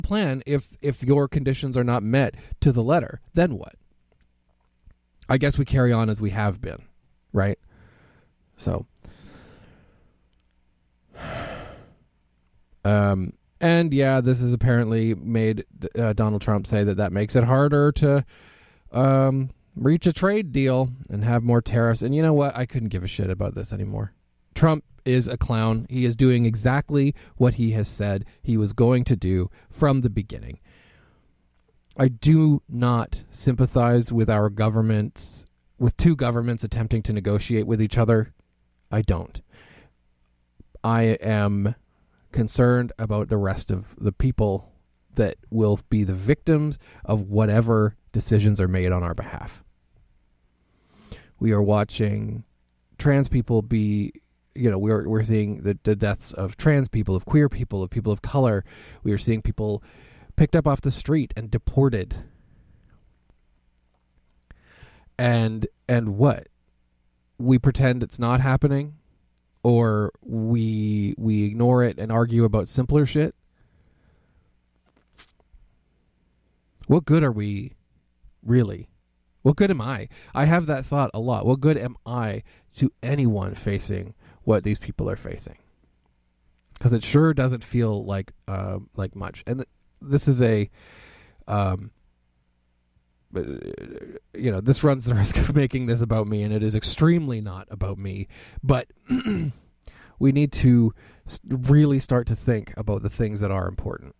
plan if your conditions are not met to the letter. Then what? I guess we carry on as we have been, right? So, and yeah, this has apparently made Donald Trump say that makes it harder to reach a trade deal and have more tariffs. And you know what? I couldn't give a shit about this anymore. Trump is a clown. He is doing exactly what he has said he was going to do from the beginning. I do not sympathize with our governments, with two governments attempting to negotiate with each other. I don't. I am concerned about the rest of the people that will be the victims of whatever decisions are made on our behalf. We are watching trans people be, we're seeing the deaths of trans people, of queer people, of people of color. We are seeing people picked up off the street and deported. And what? We pretend it's not happening, or we ignore it and argue about simpler shit. What good are we, really? What good am I? I have that thought a lot. What good am I to anyone facing what these people are facing? Because it sure doesn't feel like much. And this is a, this runs the risk of making this about me, and it is extremely not about me. But we need to really start to think about the things that are important.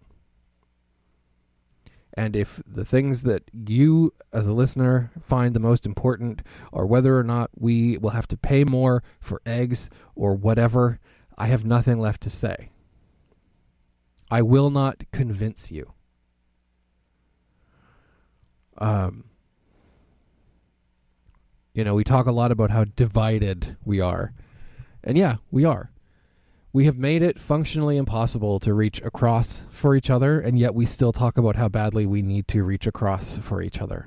And if the things that you, as a listener, find the most important are whether or not we will have to pay more for eggs or whatever, I have nothing left to say. I will not convince you. We talk a lot about how divided we are. And yeah, we are. We have made it functionally impossible to reach across for each other, and yet we still talk about how badly we need to reach across for each other.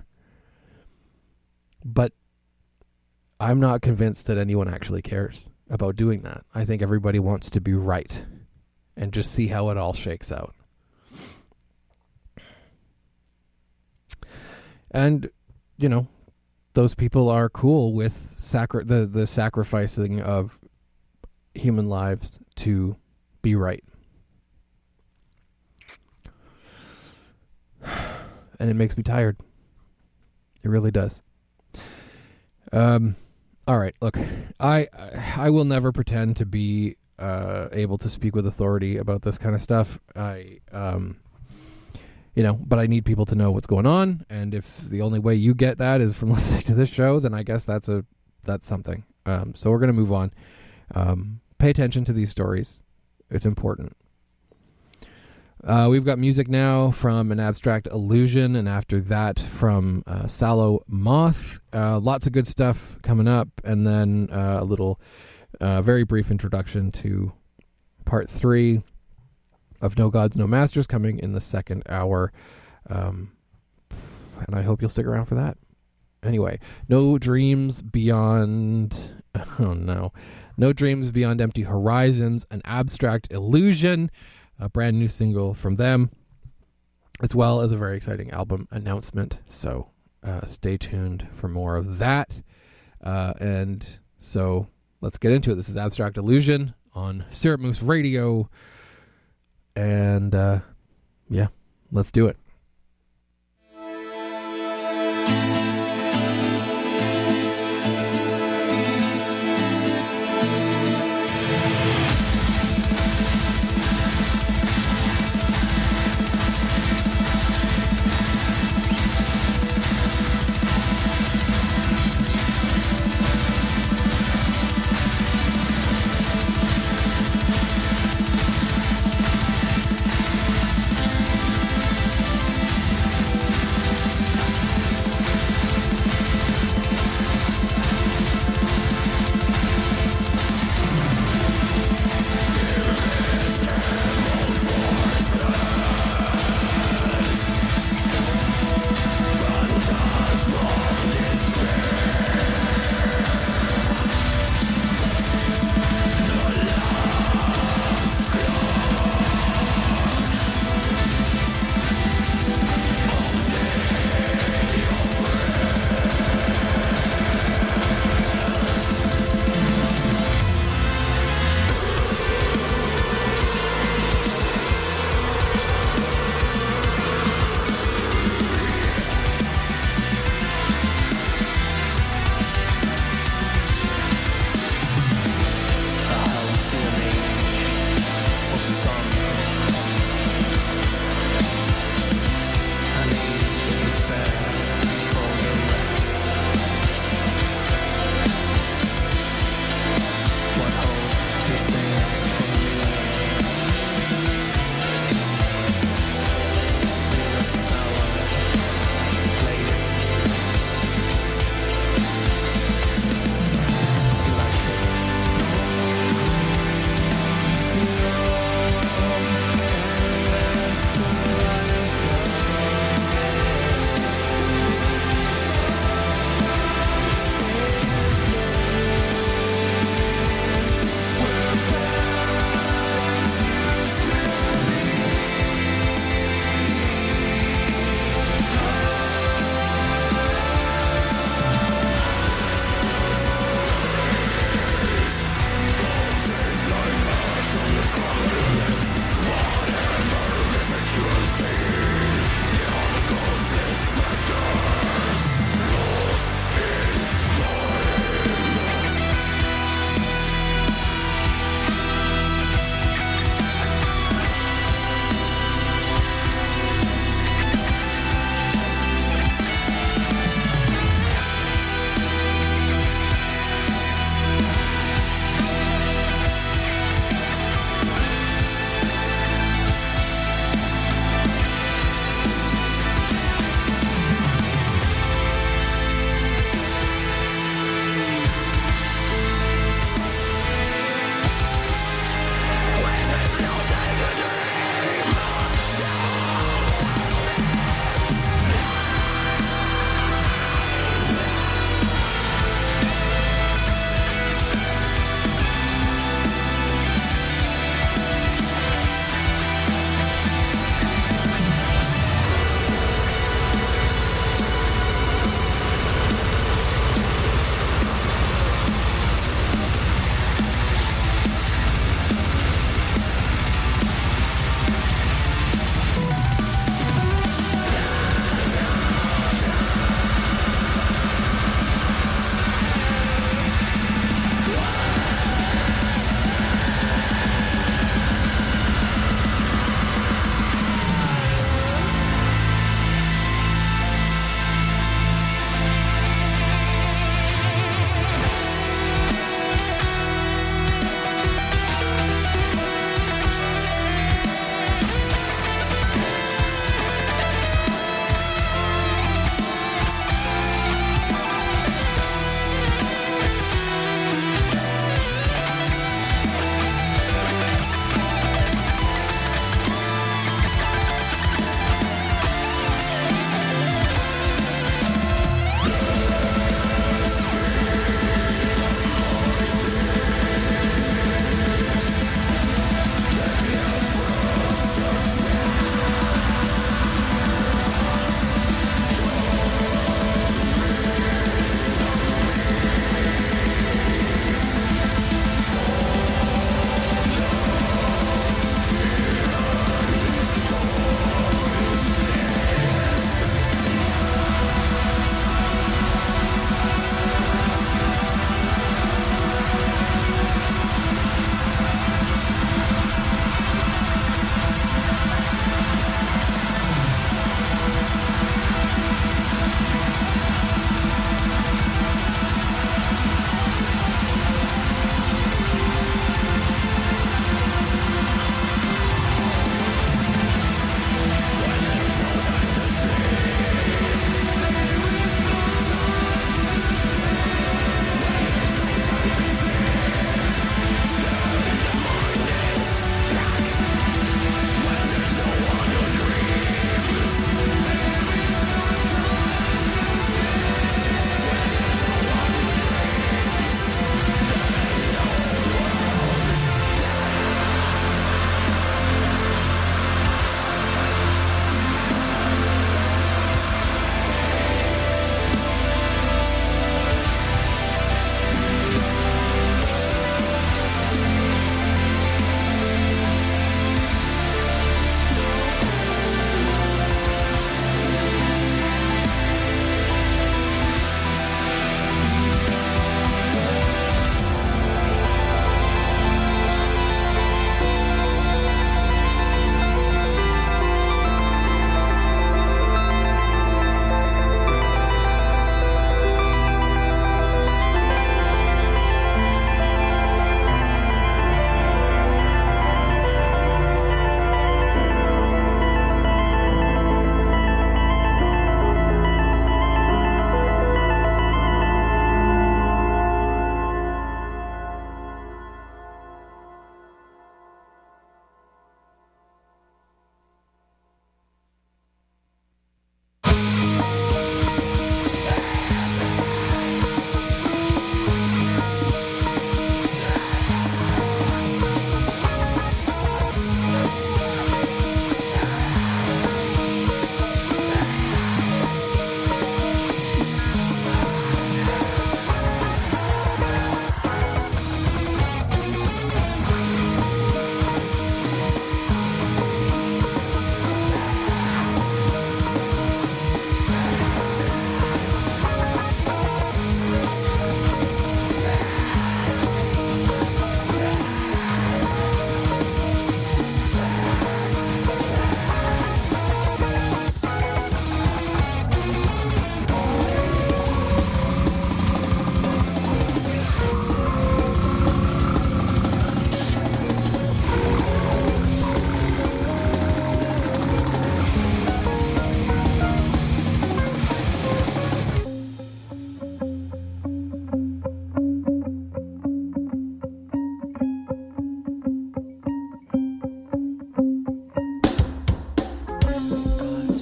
But I'm not convinced that anyone actually cares about doing that. I think everybody wants to be right and just see how it all shakes out. And, those people are cool with the sacrificing of human lives to be right. And it makes me tired. It really does. All right, look, I will never pretend to be able to speak with authority about this kind of stuff. But I need people to know what's going on, and if the only way you get that is from listening to this show, then I guess that's something. So we're going to move on. Pay attention to these stories. It's important. We've got music now from An Abstract Illusion, and after that from Sallow Moth. Lots of good stuff coming up, and then a little very brief introduction to part 3 of No Gods, No Masters coming in the second hour. And I hope you'll stick around for that. Anyway, No Dreams Beyond... Oh, no. No Dreams Beyond Empty Horizons, An Abstract Illusion, a brand new single from them, as well as a very exciting album announcement. So stay tuned for more of that. And so let's get into it. This is Abstract Illusion on Syrup Moose Radio. And let's do it.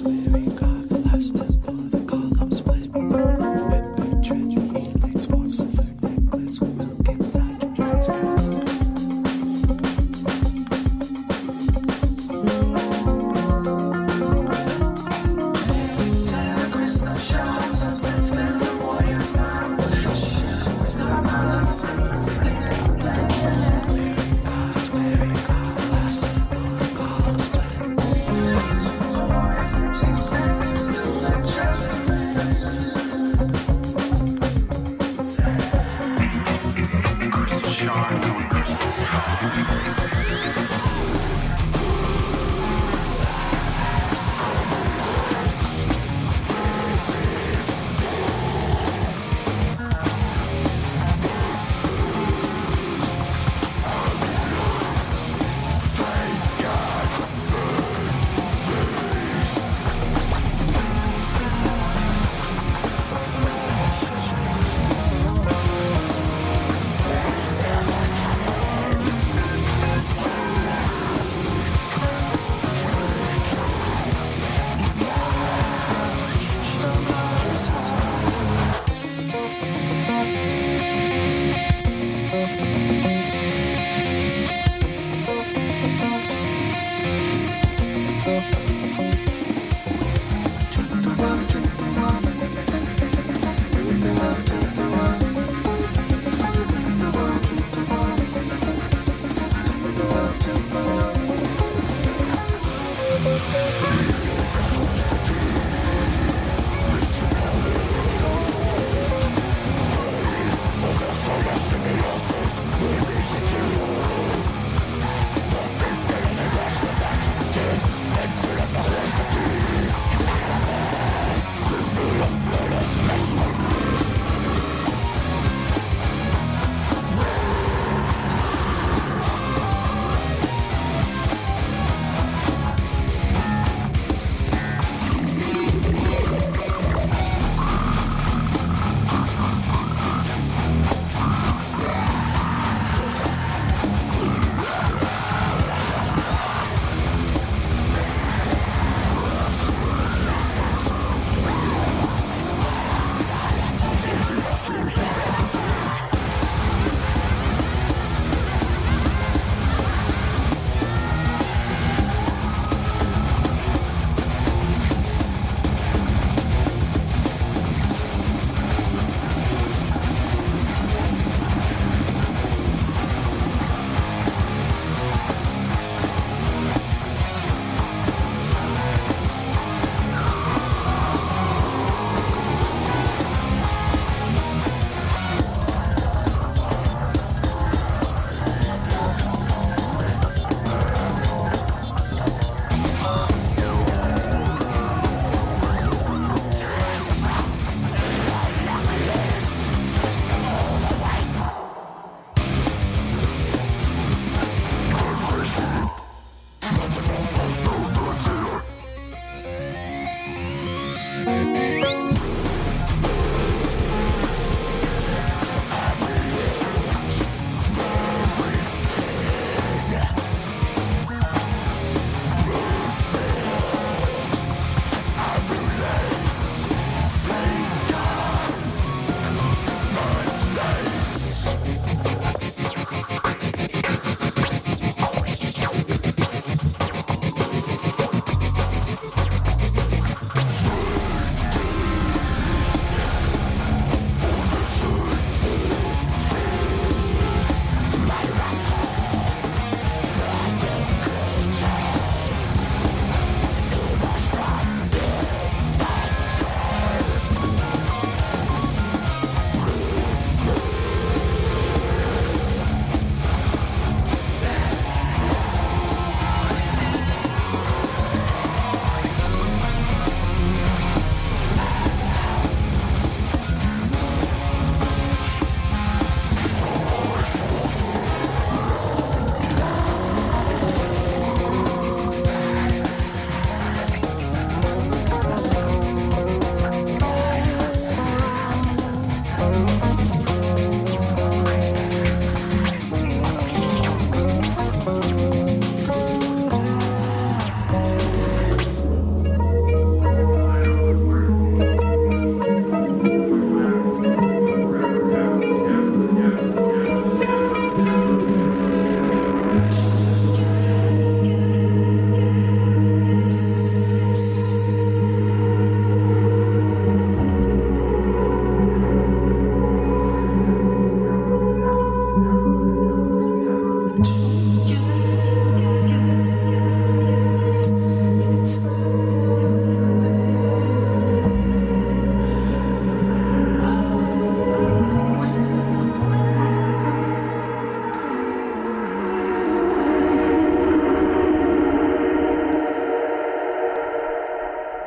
Just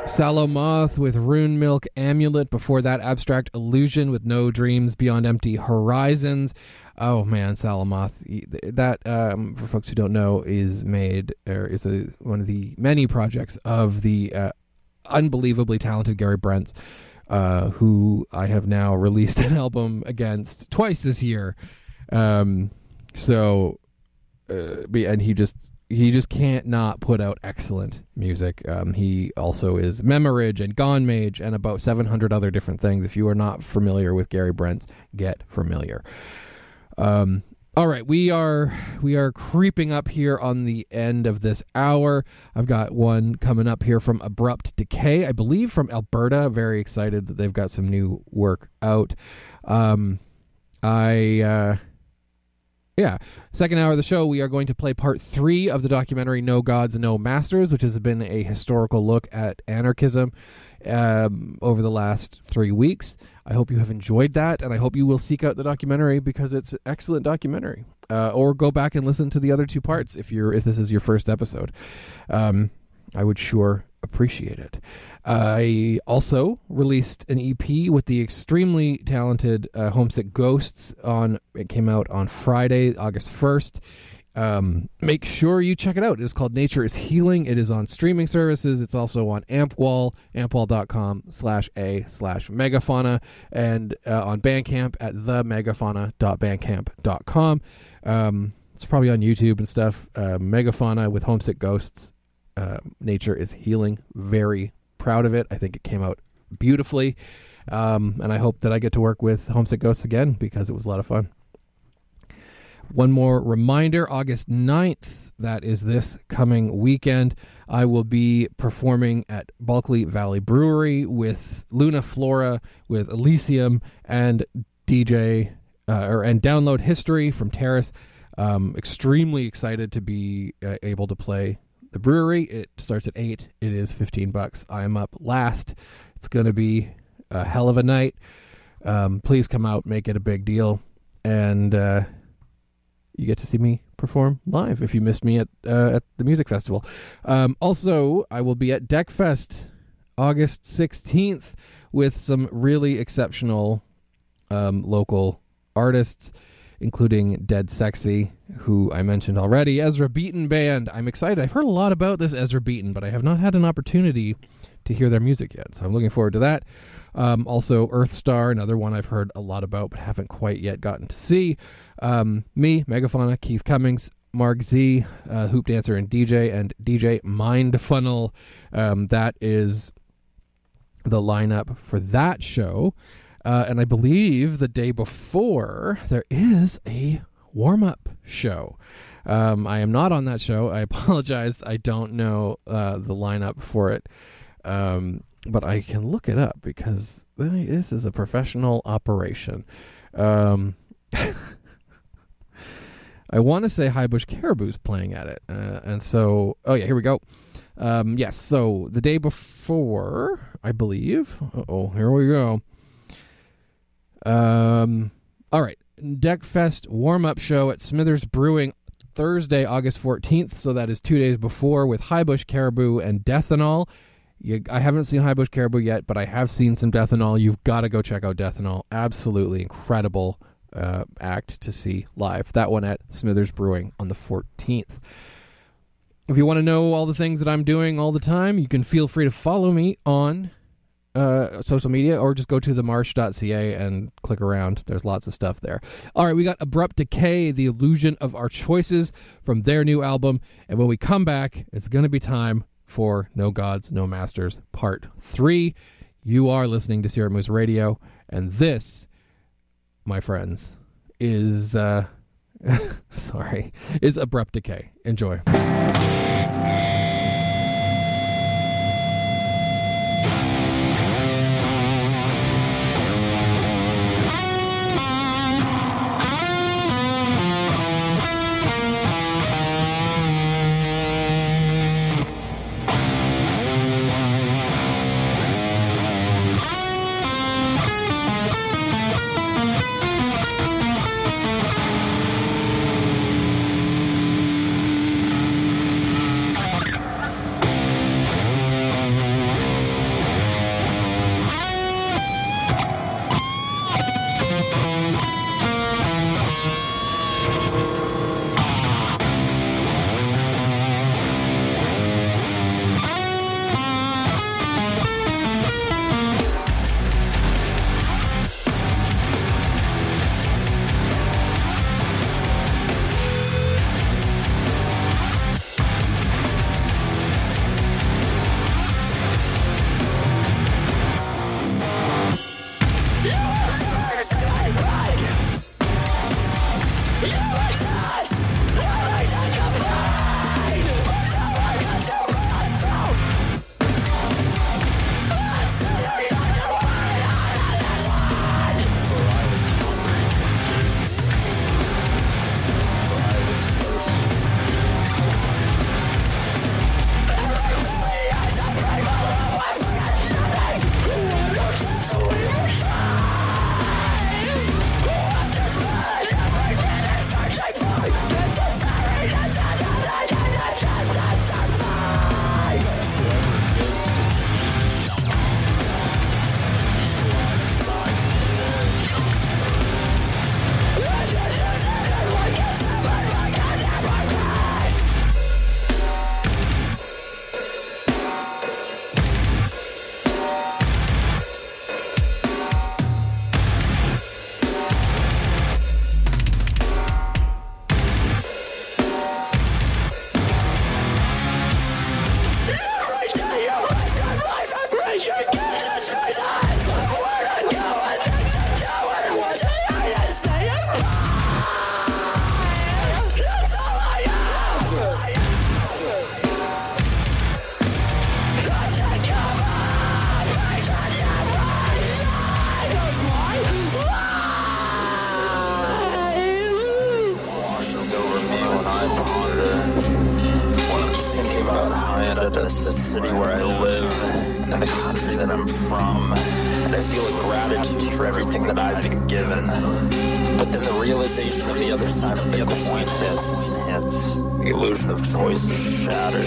Salomoth with Rune Milk Amulet. Before that, Abstract Illusion with No Dreams Beyond Empty Horizons. Oh man, Salomoth. That, for folks who don't know, is one of the many projects of the unbelievably talented Gary Brents, who I have now released an album against twice this year. And he just can't not put out excellent music. He also is Memoridge and Gone Mage and about 700 other different things. If you are not familiar with Gary Brents, get familiar. All right, we are creeping up here on the end of this hour. I've got one coming up here from Abrupt Decay, I believe from Alberta. Very excited that they've got some new work out. Second hour of the show, we are going to play part 3 of the documentary No Gods, No Masters, which has been a historical look at anarchism over the last 3 weeks. I hope you have enjoyed that, and I hope you will seek out the documentary because it's an excellent documentary. Or go back and listen to the other 2 parts if this is your first episode. I would sure appreciate it. I also released an EP with the extremely talented Homesick Ghosts. It came out on Friday, August 1st. Make sure you check it out. It is called Nature is Healing. It is on streaming services. It's also on Ampwall, ampwall.com/a/megafauna, and on Bandcamp at themegafauna.bandcamp.com. It's probably on YouTube and stuff. Megafauna with Homesick Ghosts. Nature is Healing. Very proud of it. I think it came out beautifully. And I hope that I get to work with Homesick Ghosts again because it was a lot of fun. One more reminder, August 9th, that is this coming weekend, I will be performing at Bulkley Valley Brewery with Luna Flora, with Elysium, and and Download History from Terrace. Extremely excited to be able to play the brewery. It starts at 8. It is $15. I am up last. It's going to be a hell of a night. Please come out, make it a big deal, and you get to see me perform live if you missed me at the music festival. Also, I will be at Deckfest August 16th with some really exceptional local artists, including Dead Sexy, who I mentioned already, Ezra Beaton Band. I'm excited. I've heard a lot about this Ezra Beaton, but I have not had an opportunity to hear their music yet, so I'm looking forward to that. Also, Earthstar, another one I've heard a lot about but haven't quite yet gotten to see. Me, Megafauna, Keith Cummings, Mark Z, Hoop Dancer and DJ Mindfunnel. That is the lineup for that show. And I believe the day before, there is a warm-up show. I am not on that show. I apologize. I don't know the lineup for it. But I can look it up because this is a professional operation. I want to say High Bush Caribou's playing at it. And so, here we go. Yes, so the day before, I believe. Here we go. All right, Deckfest warm-up show at Smithers Brewing Thursday, August 14th. So that is 2 days before with High Bush Caribou and Deathanol. I haven't seen High Bush Caribou yet, but I have seen some Deathanol. You've got to go check out Deathanol. Absolutely incredible act to see live. That one at Smithers Brewing on the 14th. If you want to know all the things that I'm doing all the time, you can feel free to follow me on social media or just go to themarsh.ca and click around. There's lots of stuff there. All right, we got Abrupt Decay, The Illusion of Our Choices from their new album. And when we come back, it's going to be time for No Gods, No Masters Part 3. You are listening to Sierra Moose Radio, and this, my friends, is is Abrupt Decay. Enjoy. city where I live, and the country that I'm from, and I feel a gratitude for everything that I've been given. But then the realization of the other side of the coin hits. The illusion of choice is shattered.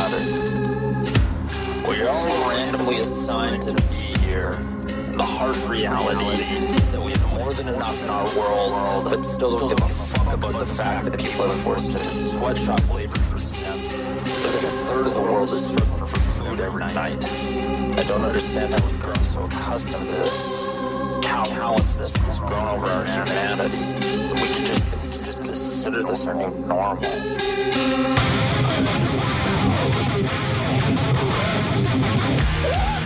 Well, you're all randomly assigned to be here. And the harsh reality is that we have more than enough in our world, but still don't give a fuck about the fact that people are forced to just sweatshop labor for cents. That a third of the world is struggling for food every night. I don't understand how we've grown so accustomed to this. Callousness has grown over our humanity. And we can just consider this our new normal. I'm just as powerless to change the rest.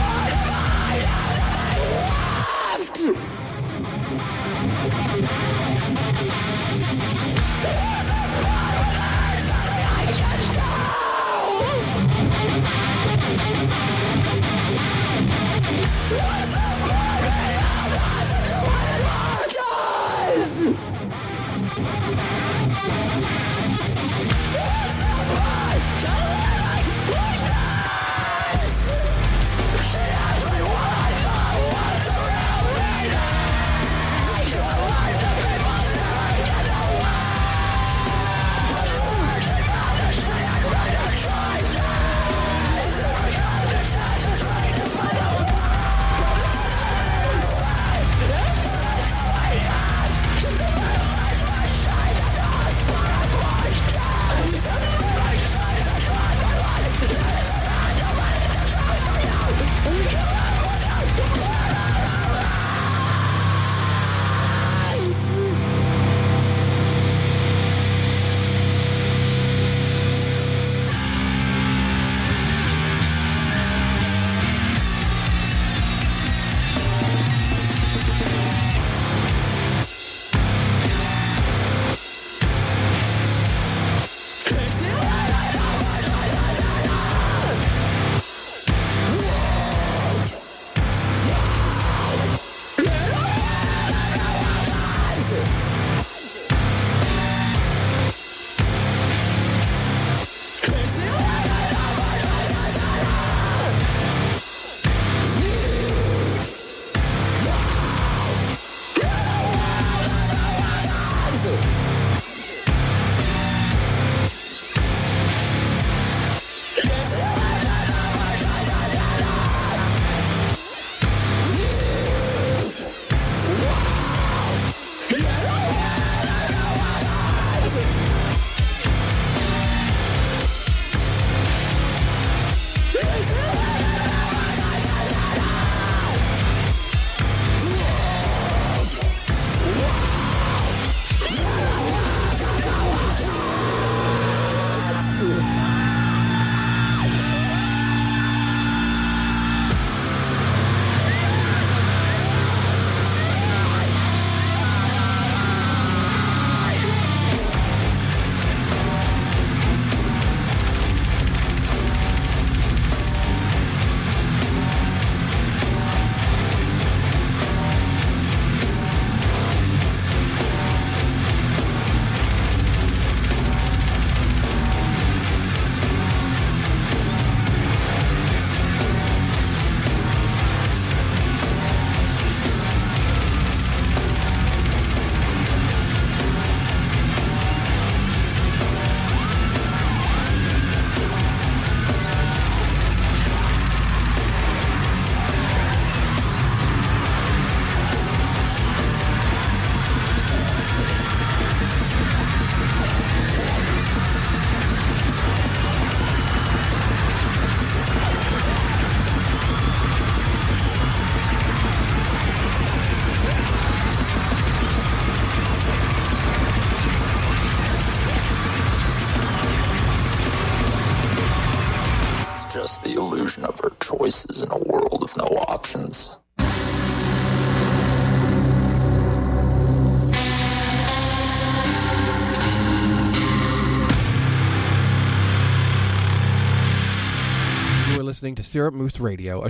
choices in a world of no options. You are listening to Syrup Moose Radio, a